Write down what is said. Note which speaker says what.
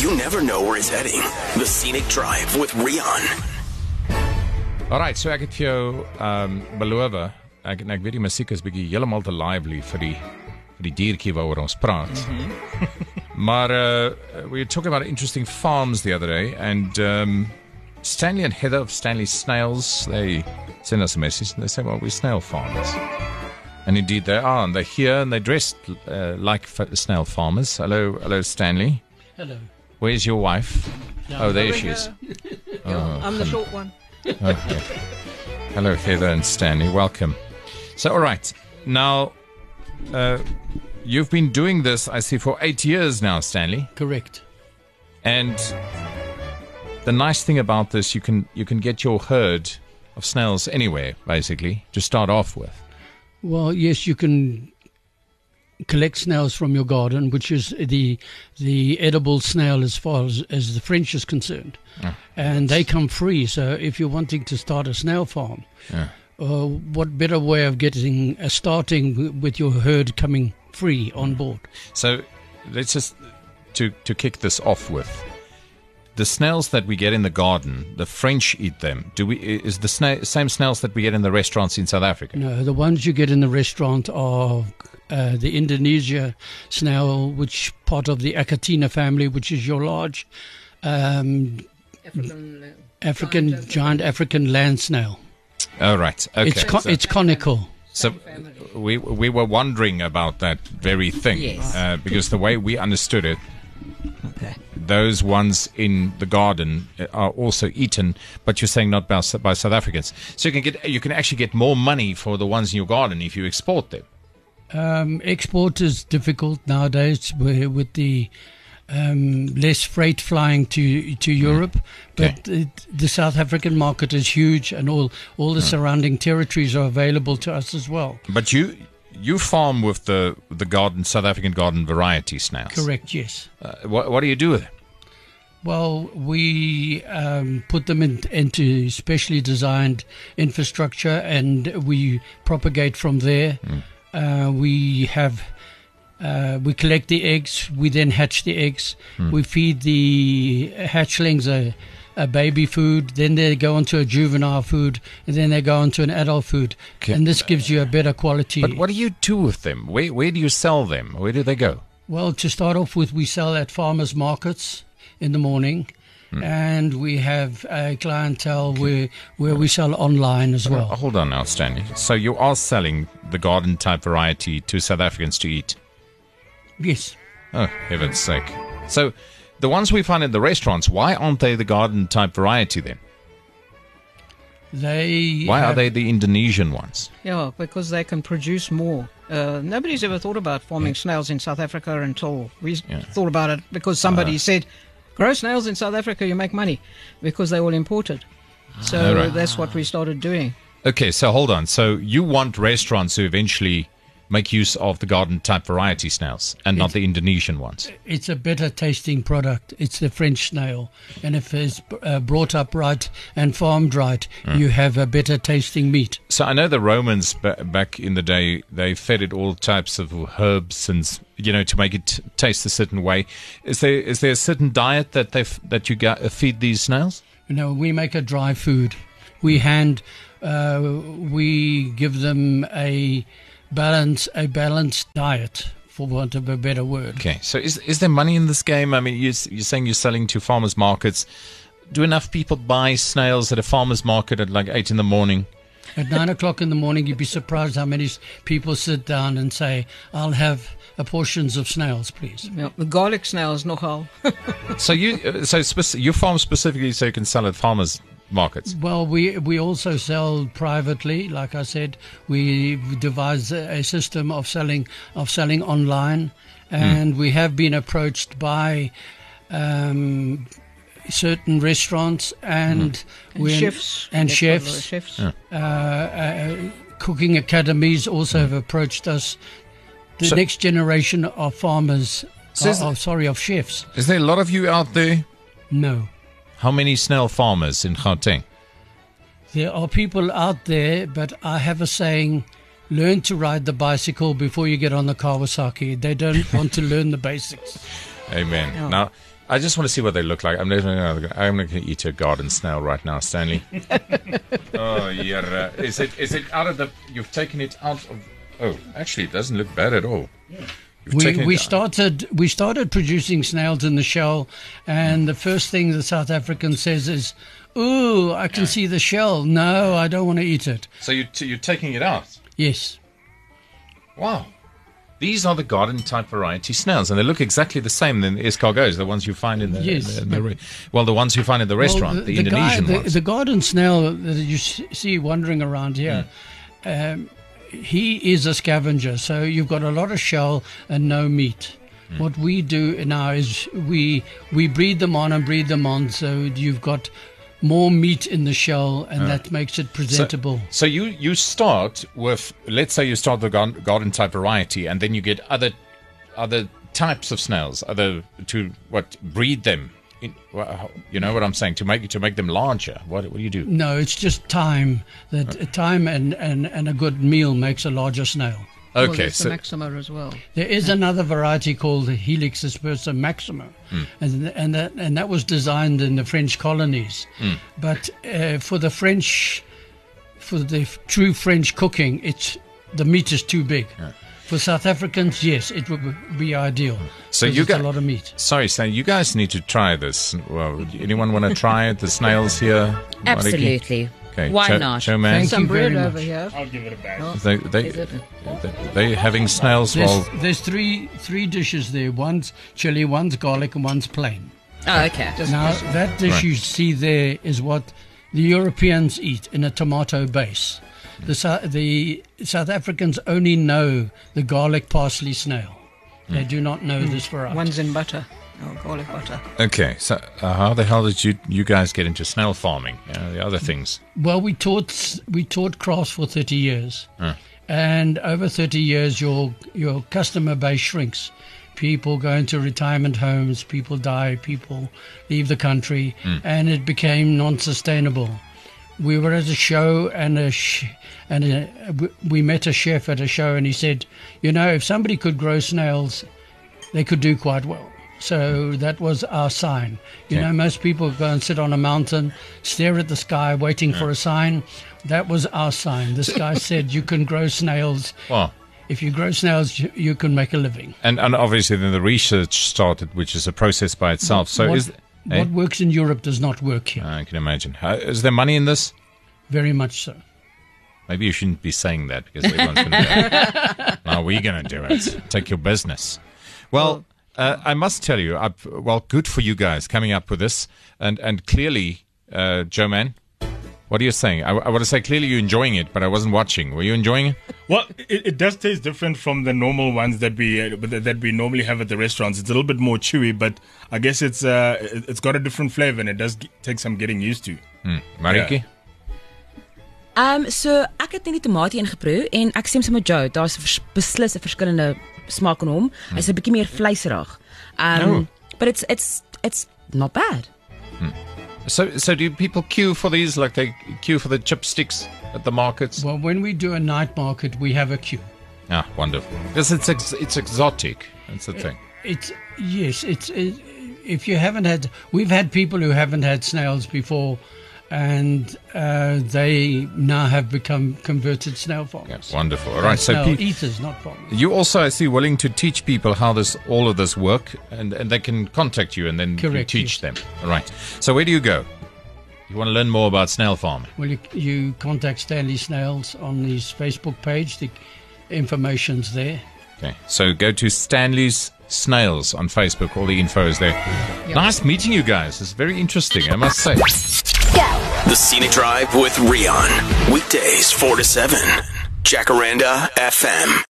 Speaker 1: you never know where he's heading. The Scenic Drive with Rian.
Speaker 2: Alright, so ek het vir jou beloof, ek weet die musiek is bietjie heeltemal te lively vir die diertjie waaroor ons praat. Maar we were talking about interesting farms the other day, and Stanley and Heather of Stanley Snails, they sent us a message and they say, well, we're snail farmers. And indeed they are, and they're here and they're dressed like snail farmers. Hello, Stanley.
Speaker 3: Hello.
Speaker 2: Where's your wife? Oh, there she is.
Speaker 4: I'm the short one.
Speaker 2: Okay. Hello, Heather and Stanley. Welcome. So, all right. Now, you've been doing this, I see, for 8 years now, Stanley.
Speaker 3: Correct.
Speaker 2: And the nice thing about this, you can get your herd of snails anywhere, basically, to start off with.
Speaker 3: Well, yes, you can collect snails from your garden, which is the edible snail as far as the French is concerned. And they come free. So if you're wanting to start a snail farm, what better way of starting with your herd coming free on board?
Speaker 2: So let's just, to kick this off with, the snails that we get in the garden, the French eat them. Is the same snails that we get in the restaurants in South Africa?
Speaker 3: No, the ones you get in the restaurant are the Indonesia snail, which part of the Achatina family, which is your large giant African land snail.
Speaker 2: Oh, right. Okay.
Speaker 3: It's conical.
Speaker 2: So we were wondering about that very thing,
Speaker 4: Yes.
Speaker 2: because the way we understood it, those ones in the garden are also eaten, but you're saying not by South Africans. So you can actually get more money for the ones in your garden if you export them.
Speaker 3: Export is difficult nowadays with the less freight flying to Europe, but the South African market is huge, and all the surrounding territories are available to us as well.
Speaker 2: But you farm with the South African garden variety snails.
Speaker 3: Correct, yes.
Speaker 2: What do you do with it?
Speaker 3: Well, we put them into specially designed infrastructure, and we propagate from there. We collect the eggs. We then hatch the eggs. We feed the hatchlings a baby food. Then they go onto a juvenile food, and then they go onto an adult food.
Speaker 2: Okay.
Speaker 3: And this gives you a better quality.
Speaker 2: But what do you do with them? Where do you sell them? Where do they go?
Speaker 3: Well, to start off with, we sell at farmers markets in the morning, and we have a clientele where we sell online as well.
Speaker 2: Hold on now, Stanley. So you are selling the garden type variety to South Africans to eat?
Speaker 3: Yes.
Speaker 2: Oh, heaven's sake. So the ones we find in the restaurants, why aren't they the garden type variety then? Why are they the Indonesian ones?
Speaker 4: Yeah, because they can produce more. Nobody's ever thought about farming snails in South Africa until we thought about it, because somebody said, grow snails in South Africa, you make money, because they all imported. So that's what we started doing.
Speaker 2: Okay, so hold on. So you want restaurants to eventually make use of the garden type variety snails and not the Indonesian ones?
Speaker 3: It's a better tasting product. It's the French snail. And if it's brought up right and farmed right, you have a better tasting meat.
Speaker 2: So I know the Romans back in the day, they fed it all types of herbs and, to make it taste a certain way. Is there a certain diet that you feed these snails?
Speaker 3: We make a dry food. We give them a balanced diet, for want of a better word.
Speaker 2: Okay, so is there money in this game? I mean, you're saying you're selling to farmers markets. Do enough people buy snails at a farmer's market at like 8 in the morning?
Speaker 3: At 9 o'clock in the morning, you'd be surprised how many people sit down and say, I'll have portions of snails, please.
Speaker 4: Yeah, the garlic snails, nogal.
Speaker 2: So you farm specifically so you can sell at farmers markets?
Speaker 3: Well, we also sell privately. Like I said, we devised a system of selling online, and we have been approached by certain restaurants and
Speaker 4: chefs.
Speaker 3: Cooking academies also have approached us. The next generation of farmers, of chefs.
Speaker 2: Is there a lot of you out there?
Speaker 3: No.
Speaker 2: How many snail farmers in Gauteng?
Speaker 3: There are people out there, but I have a saying, learn to ride the bicycle before you get on the Kawasaki. They don't want to learn the basics.
Speaker 2: Amen.
Speaker 4: Yeah.
Speaker 2: Now, I just want to see what they look like. I'm going to eat a garden snail right now, Stanley. Oh, yeah. Is it out of the... You've taken it out of... Oh, actually, it doesn't look bad at all.
Speaker 3: We started producing snails in the shell, and the first thing the South African says is, "Ooh, I can see the shell. No, I don't want to eat it."
Speaker 2: So you're taking it out?
Speaker 3: Yes.
Speaker 2: Wow. These are the garden type variety snails, and they look exactly the same than escargots, the ones you find in the,
Speaker 3: Yes.
Speaker 2: the ones you find in the restaurant, the Indonesian ones.
Speaker 3: The garden snail that you see wandering around here, he is a scavenger. So you've got a lot of shell and no meat. What we do now is we breed them on, so you've got more meat in the shell, and that makes it presentable.
Speaker 2: So you start with, let's say you start the garden type variety, and then you get other types of snails, to breed them. You know what I'm saying? To make them larger. What do you do?
Speaker 3: No, it's just time. Time and a good meal makes a larger snail.
Speaker 4: Well,
Speaker 2: Okay,
Speaker 4: there's
Speaker 2: so
Speaker 4: the Maxima as well.
Speaker 3: There is another variety called the Helix aspersa maxima, and that was designed in the French colonies. But for the true French cooking, the meat is too big. For South Africans, yes, it would be ideal.
Speaker 2: So
Speaker 3: because
Speaker 2: you
Speaker 3: it's
Speaker 2: got
Speaker 3: a lot of meat.
Speaker 2: Sorry, Stan, you guys need to try this. Well, anyone want to try it? The snails here? Mariki?
Speaker 5: Absolutely.
Speaker 2: Okay.
Speaker 5: Why not?
Speaker 2: Joe Man?
Speaker 3: Thank
Speaker 4: Some
Speaker 3: you very
Speaker 4: bread
Speaker 3: much.
Speaker 4: over here.
Speaker 6: I'll give it a bash.
Speaker 2: They having snails while...
Speaker 3: There's three dishes there. One's chili, one's garlic, and one's plain.
Speaker 5: Oh, okay.
Speaker 3: Now, that dish
Speaker 2: Right.
Speaker 3: you see there is what the Europeans eat in a tomato base. The South Africans only know the garlic parsley snail. They do not know this variety.
Speaker 4: One's in butter. Oh, garlic butter.
Speaker 2: Okay, so how the hell did you guys get into snail farming? The other things.
Speaker 3: Well, we taught crafts for 30 years. And over 30 years, your customer base shrinks. People go into retirement homes, people die, people leave the country, and it became non-sustainable. We were at a show, and we met a chef at a show, and he said, if somebody could grow snails, they could do quite well. So that was our sign. Most people go and sit on a mountain, stare at the sky, waiting for a sign. That was our sign. This guy said, you can grow snails.
Speaker 2: Wow.
Speaker 3: If you grow snails, you can make a living.
Speaker 2: And obviously then the research started, which is a process by itself. So
Speaker 3: what works in Europe does not work here.
Speaker 2: I can imagine. Is there money in this?
Speaker 3: Very much so.
Speaker 2: Maybe you shouldn't be saying that because everyone's going to do it. No, we're going to do it. Take your business. Well, I must tell you, good for you guys coming up with this. And clearly, Joe Man, what are you saying? I want to say clearly you're enjoying it, but I wasn't watching. Were you enjoying it?
Speaker 6: Well, it does taste different from the normal ones that we normally have at the restaurants. It's a little bit more chewy, but I guess it's got a different flavor and it does take some getting used to.
Speaker 2: Mariki?
Speaker 5: So ek het net die tomatie ingeproe en ek stem saam met Joe, daar's beslis 'n verskillende smaak in hom. Hy's 'n bietjie meer vleiserig. But it's not bad.
Speaker 2: So do people queue for these like they queue for the chipsticks at the markets?
Speaker 3: Well, when we do a night market, we have a queue.
Speaker 2: Ah, wonderful. Because it's exotic. That's the thing.
Speaker 3: If you haven't had, we've had people who haven't had snails before, and they now have become converted snail farmers.
Speaker 2: Yeah, wonderful. All right, so
Speaker 3: snail eaters, not farmers.
Speaker 2: you also, I see, willing to teach people how all of this work, and they can contact you, and then you
Speaker 3: Correct,
Speaker 2: teach
Speaker 3: yes.
Speaker 2: them. All right. So where do you go? You want to learn more about snail farming?
Speaker 3: Well, you contact Stanley Snails on his Facebook page. The information's there.
Speaker 2: Okay. So go to Stanley's Snails on Facebook. All the info is there. Nice meeting you guys. It's very interesting, I must say.
Speaker 1: The Scenic Drive with Rion. Weekdays 4 to 7. Jacaranda FM.